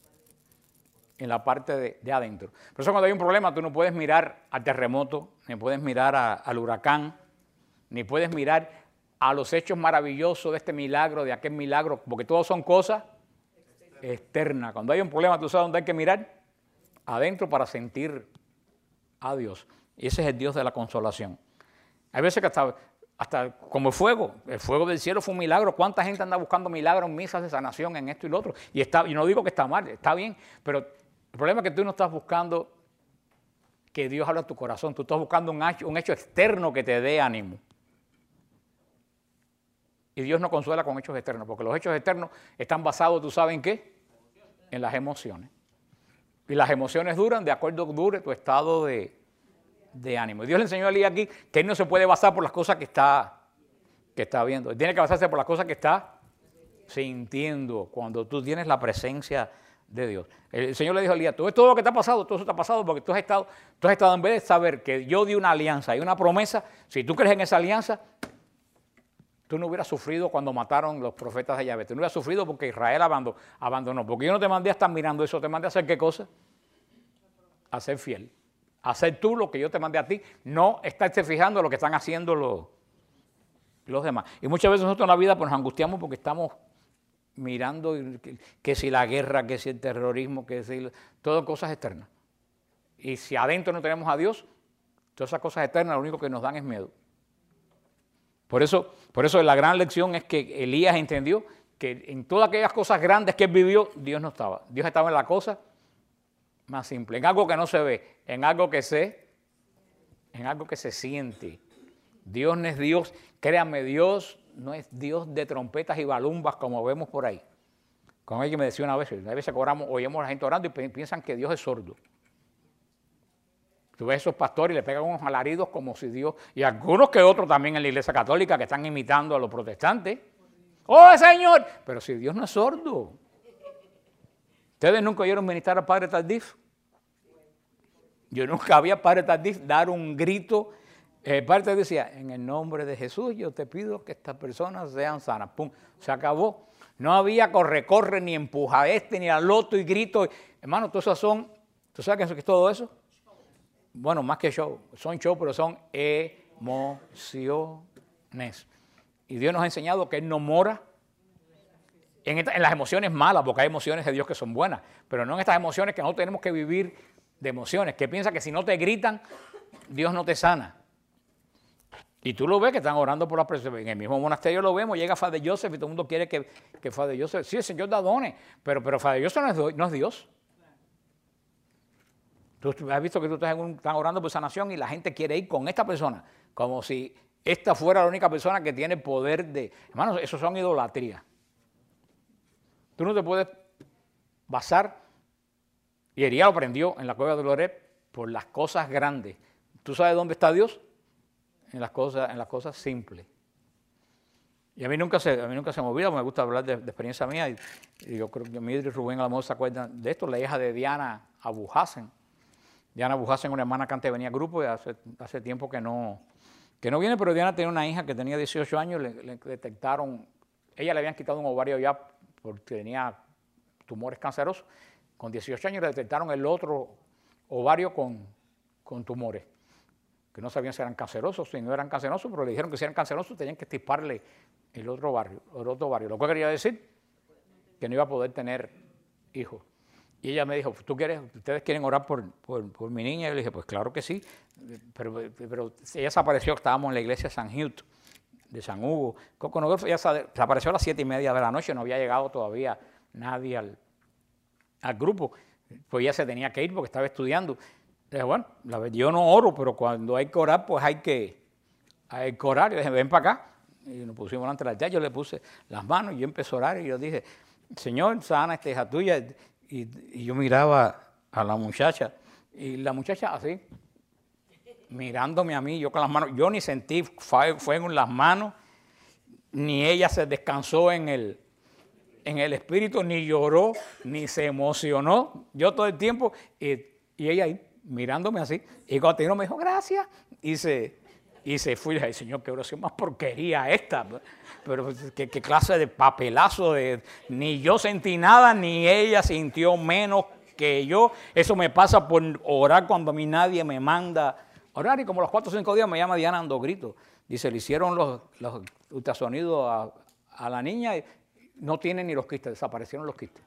en la parte de, de adentro. Por eso cuando hay un problema, tú no puedes mirar al terremoto, ni puedes mirar a, al huracán, ni puedes mirar a los hechos maravillosos de este milagro, de aquel milagro, porque todos son cosas externas. Cuando hay un problema, tú sabes dónde hay que mirar, adentro, para sentir a Dios. Y ese es el Dios de la consolación. Hay veces que hasta hasta como el fuego. El fuego del cielo fue un milagro. ¿Cuánta gente anda buscando milagros, misas de sanación en esto y lo otro? Y está, yo no digo que está mal, está bien, pero el problema es que tú no estás buscando que Dios hable a tu corazón. Tú estás buscando un hecho, un hecho externo que te dé ánimo. Y Dios no consuela con hechos externos, porque los hechos externos están basados, ¿tú sabes en qué? En las emociones. Y las emociones duran de acuerdo a que dure tu estado de, de ánimo. Y Dios le enseñó a Elías aquí que él no se puede basar por las cosas que está, que está viendo. Él tiene que basarse por las cosas que está sintiendo cuando tú tienes la presencia de Dios. El Señor le dijo a Elías, todo, todo lo que te ha pasado, todo eso te ha pasado porque tú has estado, tú has estado en vez de saber que yo di una alianza y una promesa, si tú crees en esa alianza, tú no hubieras sufrido cuando mataron los profetas de Yahvé. Tú no hubieras sufrido porque Israel abandonó, abandonó. Porque yo no te mandé a estar mirando eso, te mandé a hacer ¿qué cosa? A ser fiel. A hacer tú lo que yo te mandé a ti. No estarte fijando en lo que están haciendo los, los demás. Y muchas veces nosotros en la vida pues, nos angustiamos porque estamos mirando que, que si la guerra, que si el terrorismo, que si... Todo cosas externas. Y si adentro no tenemos a Dios, todas esas cosas externas lo único que nos dan es miedo. Por eso, por eso la gran lección es que Elías entendió que en todas aquellas cosas grandes que él vivió, Dios no estaba. Dios estaba en la cosa más simple, en algo que no se ve, en algo que se, en algo que se siente. Dios no es Dios, créanme, Dios no es Dios de trompetas y balumbas como vemos por ahí. Como alguien me decía una vez, a veces oramos, oímos a la gente orando y piensan que Dios es sordo. Tú ves esos pastores y le pegan unos alaridos como si Dios... Y algunos que otros también en la iglesia católica que están imitando a los protestantes. ¡Oh, Señor! Pero si Dios no es sordo. ¿Ustedes nunca oyeron ministrar al Padre Tardif? Yo nunca había al Padre Tardif dar un grito. El Padre Tardif decía, en el nombre de Jesús yo te pido que estas personas sean sanas. ¡Pum! Se acabó. No había corre, corre, ni empuja a este, ni al otro y grito. Hermano, todas esas son... ¿Tú sabes qué es todo eso? Bueno, más que show, son show, pero son emociones. Y Dios nos ha enseñado que Él no mora en, esta, en las emociones malas, porque hay emociones de Dios que son buenas, pero no en estas emociones que nosotros tenemos que vivir de emociones, que piensa que si no te gritan, Dios no te sana. Y tú lo ves que están orando por las personas. En el mismo monasterio lo vemos, llega Father Joseph y todo el mundo quiere que, que Father Joseph, sí, el Señor da dones, pero, pero Father Joseph no es, no es Dios. Tú has visto que tú estás, en un, estás orando por sanación y la gente quiere ir con esta persona, como si esta fuera la única persona que tiene poder de... Hermanos, eso son idolatrías. Tú no te puedes basar, y Elías lo aprendió en la cueva de Loreb, por las cosas grandes. ¿Tú sabes dónde está Dios? En las cosas, en las cosas simples. Y a mí nunca se, a mí nunca se me olvida, me gusta hablar de, de experiencia mía, y, y yo creo que Mildred y Rubén a lo mejor se acuerdan de esto, la hija de Diana Abu Hassan. Diana Abu Hassan, una hermana que antes venía a grupo, y hace, hace tiempo que no, que no viene, pero Diana tenía una hija que tenía dieciocho años, le, le detectaron, ella le habían quitado un ovario ya porque tenía tumores cancerosos, con dieciocho años le detectaron el otro ovario con, con tumores, que no sabían si eran cancerosos, si no eran cancerosos, pero le dijeron que si eran cancerosos tenían que extirparle el otro ovario, el otro ovario, lo cual quería decir que no iba a poder tener hijos. Y ella me dijo, ¿tú quieres, ustedes quieren orar por, por, por mi niña? Y yo le dije, pues claro que sí, pero, pero ella se apareció, estábamos en la iglesia de San Hugh, de San Hugo. Ella se apareció a las siete y media de la noche, no había llegado todavía nadie al, al grupo, pues ella se tenía que ir porque estaba estudiando. Le dije, bueno, yo no oro, pero cuando hay que orar, pues hay que, hay que orar. Y le dije, ven para acá. Y nos pusimos delante del altar, yo le puse las manos y yo empecé a orar y yo dije, Señor, sana esta hija tuya. Y, y yo miraba a la muchacha, y la muchacha así, mirándome a mí, yo con las manos, yo ni sentí fuego en las manos, ni ella se descansó en el, en el espíritu, ni lloró, ni se emocionó, yo todo el tiempo, y, y ella ahí, mirándome así, y cuando terminó me dijo, gracias, y se, y se fue, y dije, Señor, qué oración más porquería esta, pero qué, qué clase de papelazo, de, ni yo sentí nada, ni ella sintió menos que yo. Eso me pasa por orar cuando a mí nadie me manda orar, y como los cuatro o cinco días me llama Diana dando gritos. Dice, le hicieron los, los ultrasonidos a, a la niña, y no tiene ni los quistes, desaparecieron los quistes.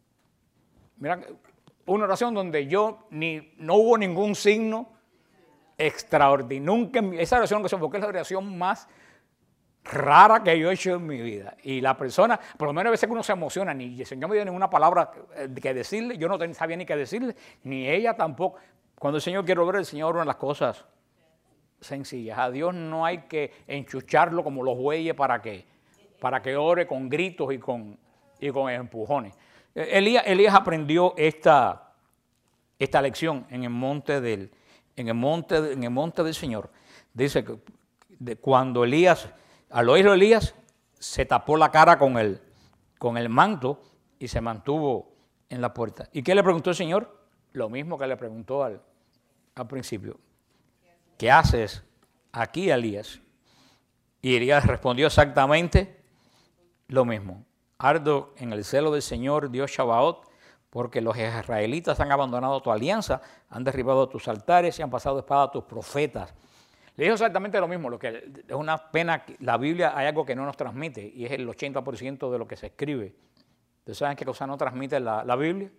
Mira, una oración donde yo ni, no hubo ningún signo extraordinaria. Nunca en mi, esa oración que se enfocó es la oración más rara que yo he hecho en mi vida. Y la persona, por lo menos a veces que uno se emociona, ni el Señor me dio ninguna palabra que decirle, yo no sabía ni qué decirle, ni ella tampoco. Cuando el Señor quiere obrar, el Señor obra en las cosas sencillas. A Dios no hay que enchucharlo como los bueyes para que, para que ore con gritos y con, y con empujones. Elías, Elías aprendió esta, esta lección en el monte del, en el monte, en el monte del Señor. Dice que de cuando Elías, al oírlo Elías, se tapó la cara con el, con el manto y se mantuvo en la puerta. ¿Y qué le preguntó el Señor? Lo mismo que le preguntó al, al principio. ¿Qué haces aquí, Elías? Y Elías respondió exactamente lo mismo. Ardo en el celo del Señor, Dios Shabaot, porque los israelitas han abandonado tu alianza, han derribado tus altares y han pasado espada a tus profetas. Le dijo exactamente lo mismo, lo que es una pena, la Biblia hay algo que no nos transmite y es el ochenta por ciento de lo que se escribe. ¿Ustedes saben qué cosa no transmite la, la Biblia?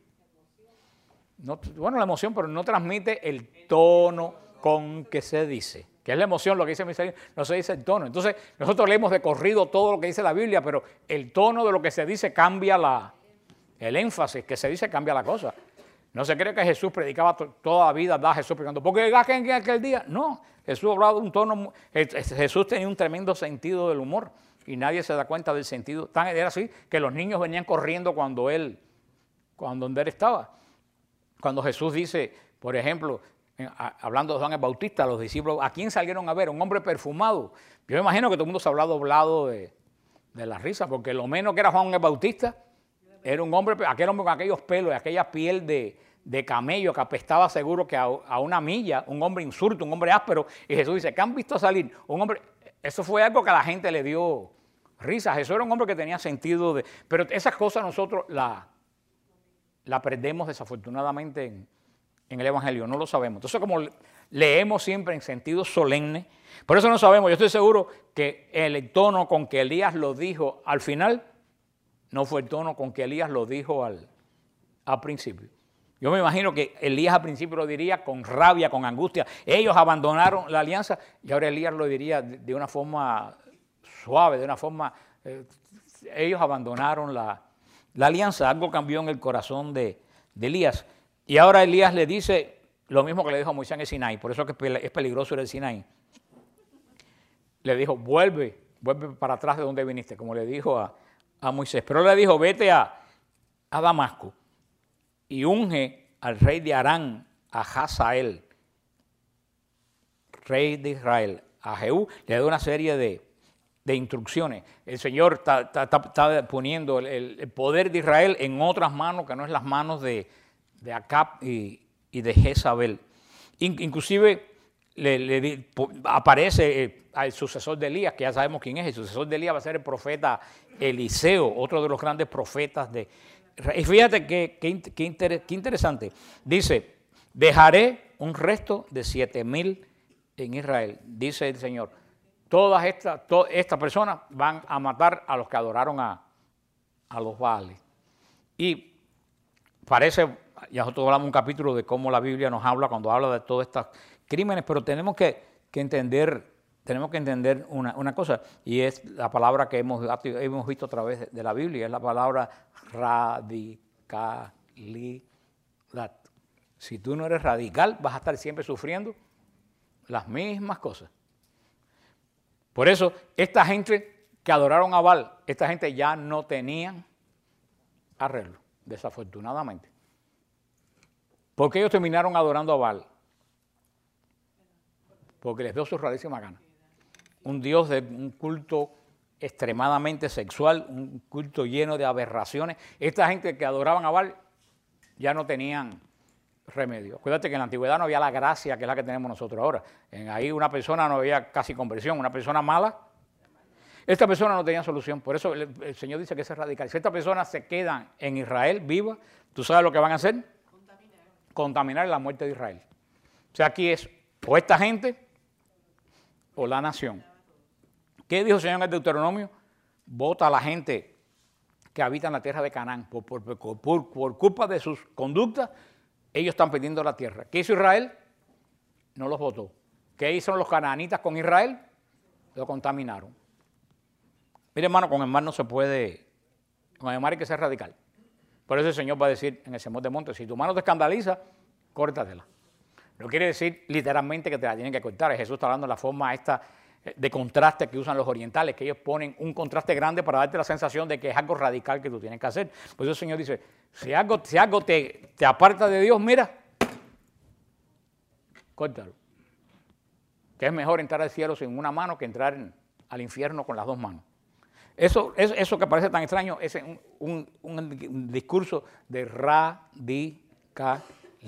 No, bueno, la emoción, pero no transmite el tono con que se dice. Que es la emoción, lo que dice mi Señor, no se dice el tono. Entonces, nosotros leemos de corrido todo lo que dice la Biblia, pero el tono de lo que se dice cambia la, el énfasis que se dice cambia la cosa. No se cree que Jesús predicaba toda la vida, da Jesús predicando, porque en aquel día, no, Jesús hablaba de un tono, Jesús tenía un tremendo sentido del humor y nadie se da cuenta del sentido. Tan era así que los niños venían corriendo cuando él, cuando él estaba. Cuando Jesús dice, por ejemplo, hablando de Juan el Bautista, los discípulos, ¿a quién salieron a ver? Un hombre perfumado. Yo me imagino que todo el mundo se habló doblado de, de la risa, porque lo menos que era Juan el Bautista era un hombre, aquel hombre con aquellos pelos y aquella piel de, de camello que apestaba seguro que a, a una milla, un hombre insulto, un hombre áspero. Y Jesús dice, ¿qué han visto salir? Un hombre, eso fue algo que a la gente le dio risa. Jesús era un hombre que tenía sentido de... Pero esas cosas nosotros las la perdemos desafortunadamente en, en el Evangelio, no lo sabemos. Entonces, como leemos siempre en sentido solemne, por eso no sabemos, yo estoy seguro que el tono con que Elías lo dijo al final, no fue el tono con que Elías lo dijo al, al principio. Yo me imagino que Elías al principio lo diría con rabia, con angustia. Ellos abandonaron la alianza y ahora Elías lo diría de, de una forma suave, de una forma... Eh, ellos abandonaron la, la alianza. Algo cambió en el corazón de, de Elías. Y ahora Elías le dice lo mismo que le dijo a Moisés en el Sinaí. Por eso es que es peligroso ir al Sinaí. Le dijo, vuelve, vuelve para atrás de donde viniste, como le dijo a... a Moisés, pero le dijo, vete a, a Damasco y unge al rey de Aram, a Hazael, rey de Israel, a Jehú, le da una serie de, de instrucciones. El Señor está, está, está poniendo el, el poder de Israel en otras manos que no es las manos de, de Acab y, y de Jezabel. In, inclusive le, le, aparece el sucesor de Elías, que ya sabemos quién es. El sucesor de Elías va a ser el profeta Eliseo, otro de los grandes profetas de... Y fíjate qué que, que inter, que interesante. Dice, dejaré un resto de siete mil en Israel, dice el Señor. Todas estas to, esta personas van a matar a los que adoraron a, a los Baales. Y parece, ya nosotros hablamos un capítulo de cómo la Biblia nos habla cuando habla de todos estos crímenes, pero tenemos que, que entender... Tenemos que entender una, una cosa, y es la palabra que hemos, hemos visto a través de, de la Biblia, es la palabra radicalidad. Si tú no eres radical, vas a estar siempre sufriendo las mismas cosas. Por eso, esta gente que adoraron a Baal, esta gente ya no tenían arreglo, desafortunadamente. ¿Por qué ellos terminaron adorando a Baal? Porque les dio su rarísima gana. Un Dios de un culto extremadamente sexual, un culto lleno de aberraciones. Esta gente que adoraban a Baal ya no tenían remedio. Acuérdate que en la antigüedad no había la gracia que es la que tenemos nosotros ahora. En ahí una persona no había casi conversión, una persona mala. Esta persona no tenía solución, por eso el, el Señor dice que es radical. Si estas personas se quedan en Israel vivas, ¿tú sabes lo que van a hacer? Contaminar. Contaminar la muerte de Israel. O sea, aquí es o esta gente o la nación. ¿Qué dijo el Señor en el Deuteronomio? Vota a la gente que habita en la tierra de Canaán. Por, por, por, por, por culpa de sus conductas, ellos están perdiendo la tierra. ¿Qué hizo Israel? No los votó. ¿Qué hicieron los canaanitas con Israel? Lo contaminaron. Mire, hermano, con el mar no se puede, con el mar hay que ser radical. Por eso el Señor va a decir en el Sermón del Monte, si tu mano te escandaliza, córtatela. No quiere decir literalmente que te la tienen que cortar. Jesús está hablando de la forma esta de contraste que usan los orientales, que ellos ponen un contraste grande para darte la sensación de que es algo radical que tú tienes que hacer. Por eso el Señor dice, si algo, si algo te, te aparta de Dios, mira, córtalo. Que es mejor entrar al cielo sin una mano que entrar en, al infierno con las dos manos. Eso, eso, eso que parece tan extraño es un, un, un discurso de radicalidad.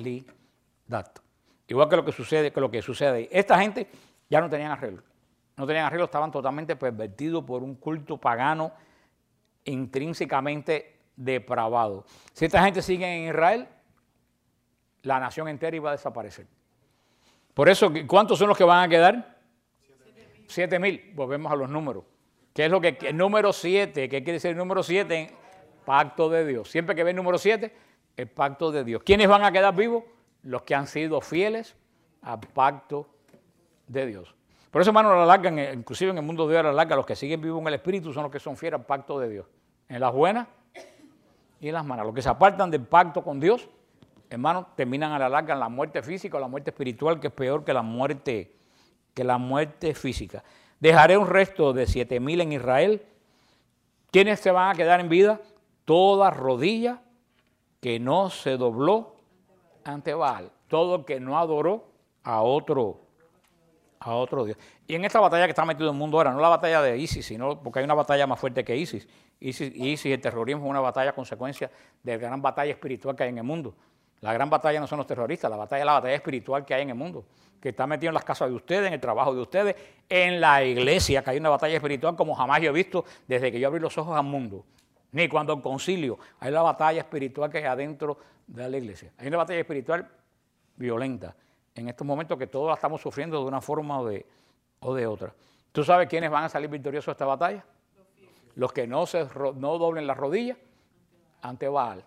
Igual que lo que sucede, que lo que sucede. Esta gente ya no tenían arreglo. No tenían arreglo, estaban totalmente pervertidos por un culto pagano intrínsecamente depravado. Si esta gente sigue en Israel, la nación entera iba a desaparecer. Por eso, ¿cuántos son los que van a quedar? Siete mil. Volvemos a los números. ¿Qué es lo que el número siete? ¿Qué quiere decir el número siete? Pacto de Dios. Siempre que ve el número siete, el pacto de Dios. ¿Quiénes van a quedar vivos? Los que han sido fieles al pacto de Dios. Por eso, hermano, la alargan, inclusive en el mundo de hoy, la alargan, los que siguen vivos en el Espíritu son los que son fieles al pacto de Dios. En las buenas y en las malas. Los que se apartan del pacto con Dios, hermano, terminan a la larga en la muerte física o la muerte espiritual, que es peor que la muerte, que la muerte física. Dejaré un resto de siete mil en Israel. ¿Quiénes se van a quedar en vida? Toda rodilla que no se dobló ante Baal. Todo el que no adoró a otro, a otro Dios. Y en esta batalla que está metido el mundo ahora, no la batalla de ISIS, sino porque hay una batalla más fuerte que ISIS. ISIS, ISIS el terrorismo es una batalla consecuencia de la gran batalla espiritual que hay en el mundo. La gran batalla no son los terroristas, la batalla es la batalla espiritual que hay en el mundo, que está metido en las casas de ustedes, en el trabajo de ustedes, en la iglesia, que hay una batalla espiritual como jamás yo he visto desde que yo abrí los ojos al mundo. Ni cuando el concilio, hay la batalla espiritual que hay adentro de la iglesia. Hay una batalla espiritual violenta en estos momentos que todos la estamos sufriendo de una forma o de, o de otra. ¿Tú sabes quiénes van a salir victoriosos de esta batalla? Los que no, se, no doblen las rodillas ante Baal.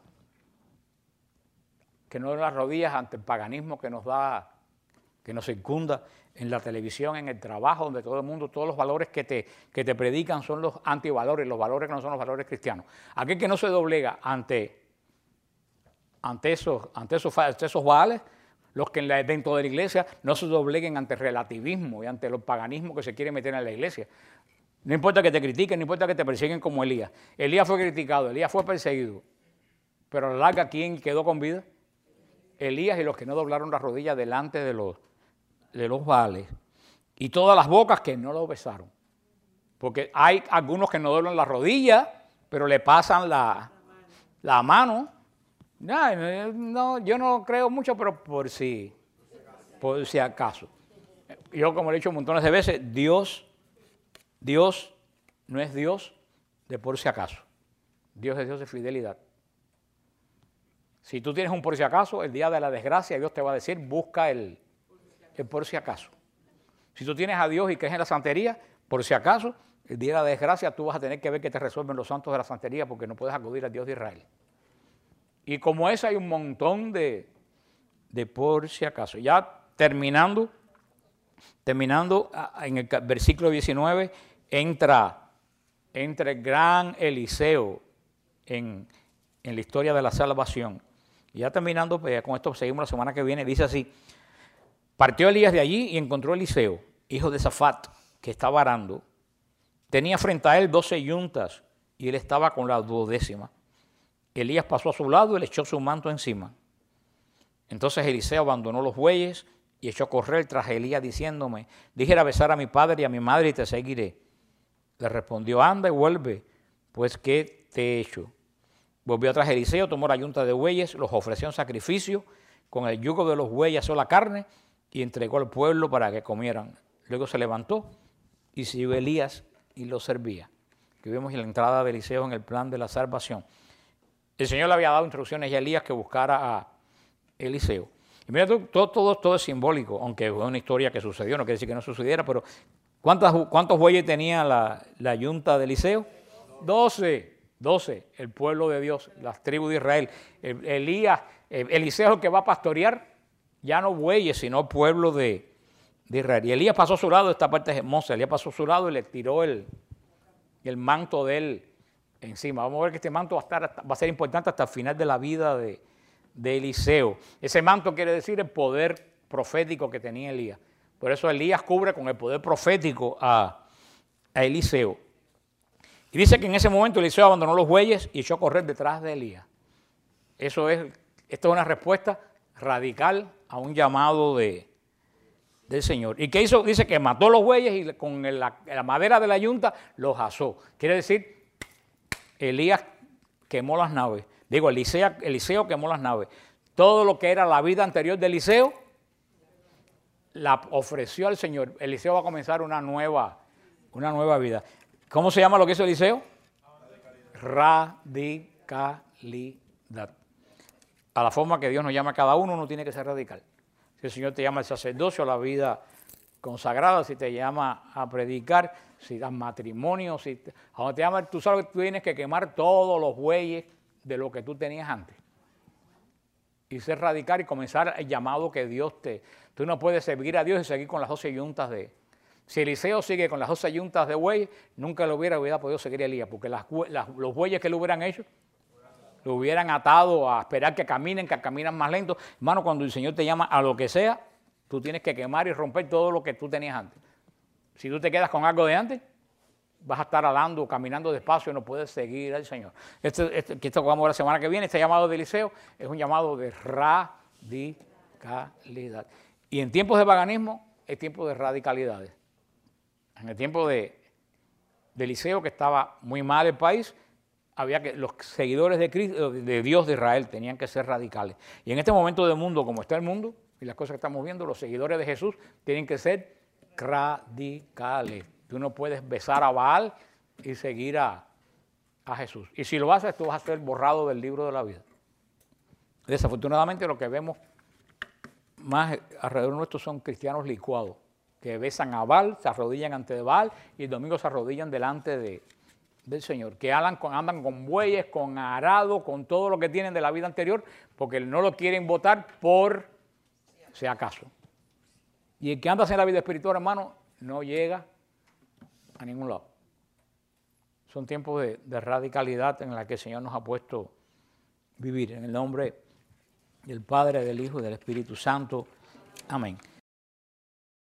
Que no den las rodillas ante el paganismo que nos da, que nos circunda en la televisión, en el trabajo, donde todo el mundo, todos los valores que te, que te predican son los antivalores, los valores que no son los valores cristianos. Aquel que no se doblega ante, ante, esos, ante, esos, ante esos Baales, los que en la, dentro de la iglesia no se dobleguen ante el relativismo y ante el paganismo que se quiere meter en la iglesia. No importa que te critiquen, no importa que te persiguen como Elías. Elías fue criticado, Elías fue perseguido, pero a la larga, ¿quién quedó con vida? Elías y los que no doblaron las rodillas delante de los, de los Baales. Y todas las bocas que no lo besaron. Porque hay algunos que no doblan las rodillas, pero le pasan la, la mano. No, no, yo no creo mucho, pero por si, por si acaso. Yo, como le he dicho montones de veces, Dios, Dios no es Dios de por si acaso. Dios es Dios de fidelidad. Si tú tienes un por si acaso, el día de la desgracia, Dios te va a decir, busca el, el por si acaso. Si tú tienes a Dios y crees en la santería, por si acaso, el día de la desgracia tú vas a tener que ver que te resuelven los santos de la santería porque no puedes acudir al Dios de Israel. Y como ese hay un montón de, de por si acaso. Ya terminando, terminando en el versículo diecinueve, entra, entra el gran Eliseo en, en la historia de la salvación. Y ya terminando, pues, con esto seguimos la semana que viene, dice así: partió Elías de allí y encontró a Eliseo, hijo de Safat, que estaba arando. Tenía frente a él doce yuntas y él estaba con la duodécima. Elías pasó a su lado y le echó su manto encima. Entonces Eliseo abandonó los bueyes y echó a correr tras Elías diciéndome: dijera a besar a mi padre y a mi madre y te seguiré. Le respondió: anda y vuelve, pues ¿qué te he hecho? Volvió tras Eliseo, tomó la yunta de bueyes, los ofreció en sacrificio, con el yugo de los bueyes asó la carne y entregó al pueblo para que comieran. Luego se levantó y siguió Elías y lo servía. Que vemos en la entrada de Eliseo en el plan de la salvación. El Señor le había dado instrucciones a Elías que buscara a Eliseo. Y mira, todo, todo, todo es simbólico, aunque es una historia que sucedió, no quiere decir que no sucediera, pero ¿cuántas, ¿cuántos bueyes tenía la, la yunta de Eliseo? Doce. Doce, el pueblo de Dios, las tribus de Israel. Elías, Eliseo es el que va a pastorear, ya no bueyes, sino pueblo de, de Israel. Y Elías pasó a su lado, esta parte es hermosa, Elías pasó a su lado y le tiró el, el manto de él encima. Vamos a ver que este manto va a, estar, va a ser importante hasta el final de la vida de, de Eliseo. Ese manto quiere decir el poder profético que tenía Elías. Por eso Elías cubre con el poder profético a, a Eliseo. Y dice que en ese momento Eliseo abandonó los bueyes y echó a correr detrás de Elías. Eso es, esto es una respuesta radical a un llamado de, del Señor. ¿Y qué hizo? Dice que mató los bueyes y con la, la madera de la yunta los asó. Quiere decir, Elías quemó las naves. Digo, Eliseo, Eliseo quemó las naves. Todo lo que era la vida anterior de Eliseo, la ofreció al Señor. Eliseo va a comenzar una nueva, una nueva vida. ¿Cómo se llama lo que hizo Eliseo? Radicalidad. A la forma que Dios nos llama a cada uno, uno tiene que ser radical. Si el Señor te llama al sacerdocio, a la vida consagrada, si te llama a predicar, si das matrimonio, si te, a donde te llama, tú sabes que tú tienes que quemar todos los bueyes de lo que tú tenías antes. Y ser radical y comenzar el llamado que Dios te... Tú no puedes servir a Dios y seguir con las doce yuntas de... Si Eliseo sigue con las doce yuntas de bueyes, nunca lo hubiera, hubiera podido seguir a Elías, porque las, las, los bueyes que lo hubieran hecho, lo hubieran atado a esperar que caminen, que caminan más lento. Hermano, cuando el Señor te llama a lo que sea, tú tienes que quemar y romper todo lo que tú tenías antes. Si tú te quedas con algo de antes, vas a estar hablando, caminando despacio y no puedes seguir al Señor. Este, este, que esto que vamos a ver la semana que viene, este llamado de Eliseo es un llamado de radicalidad. Y en tiempos de paganismo es tiempo de radicalidades. En el tiempo de, de Eliseo, que estaba muy mal el país, había que los seguidores de, Cristo, de Dios de Israel tenían que ser radicales. Y en este momento del mundo, como está el mundo y las cosas que estamos viendo, los seguidores de Jesús tienen que ser radicales. Tú no puedes besar a Baal y seguir a, a Jesús. Y si lo haces, tú vas a ser borrado del libro de la vida. Desafortunadamente, lo que vemos más alrededor nuestro son cristianos licuados, que besan a Baal, se arrodillan ante Baal y el domingo se arrodillan delante de, del Señor, que andan con, andan con bueyes, con arado, con todo lo que tienen de la vida anterior, porque no lo quieren votar por si acaso. Y el que anda en la vida espiritual, hermano, no llega a ningún lado. Son tiempos de, de radicalidad en la que el Señor nos ha puesto vivir. En el nombre del Padre, del Hijo y del Espíritu Santo. Amén.